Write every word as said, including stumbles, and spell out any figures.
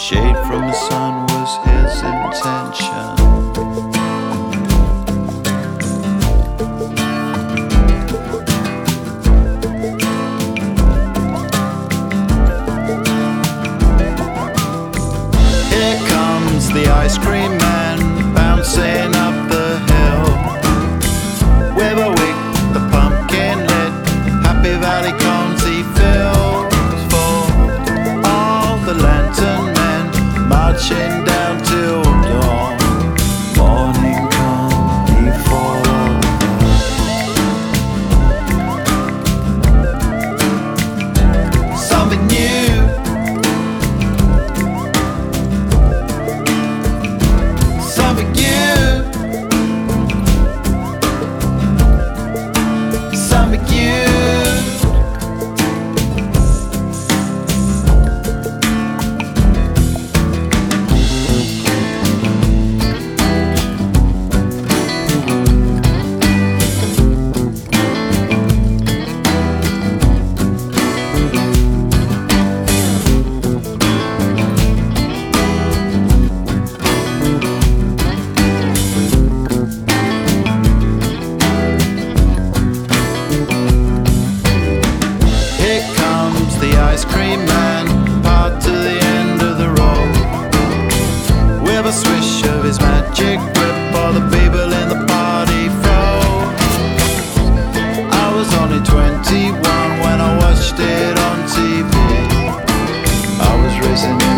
Shade from the sun was his intention. Here comes the ice cream man bouncing up the hill with a wick, the pumpkin lit, Happy Valley cones he fills for all the lantern men marching down till dawn. Morning come, he follows something new. Something new, something new. The ice cream man part to the end of the road with a swish of his magic whip, all the people in the party froze. I was only twenty-one when I watched it on T V. I was racing